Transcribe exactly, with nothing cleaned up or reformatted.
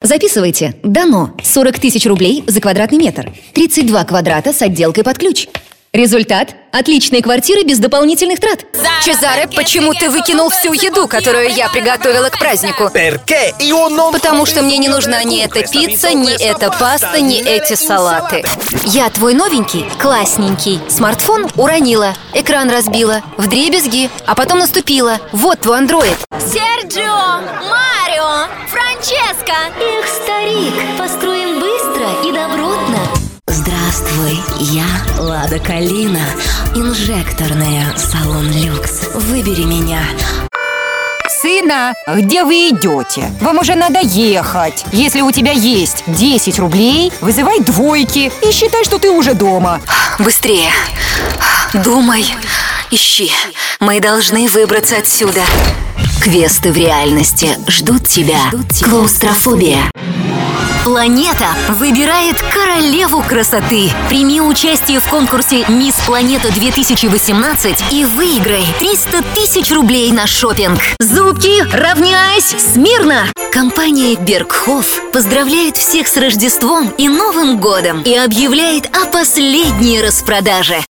Записывайте. Дано сорок тысяч рублей за квадратный метр. тридцать два квадрата с отделкой под ключ. Результат – отличные квартиры без дополнительных трат. Чезаре, почему ты выкинул всю еду, которую я приготовила к празднику? Потому что мне не нужна ни эта пицца, ни эта паста, ни эти салаты. Я твой новенький, классненький смартфон уронила, экран разбила, вдребезги, а потом наступила. Вот твой андроид. Серджио, Марио, Франческо. Эх, старик, построим быстро и добротно. Здравствуй, я Лада Калина, инжекторная салон люкс. Выбери меня. Сына, где вы идете? Вам уже надо ехать. Если у тебя есть десять рублей, вызывай двойки и считай, что ты уже дома. Быстрее. Думай, ищи. Мы должны выбраться отсюда. Квесты в реальности ждут тебя. Клаустрофобия. Планета выбирает королеву красоты. Прими участие в конкурсе «Мисс Планета-две тысячи восемнадцать» и выиграй триста тысяч рублей на шопинг. Зубки, равняйсь, смирно! Компания Бергхоф поздравляет всех с Рождеством и Новым годом и объявляет о последней распродаже.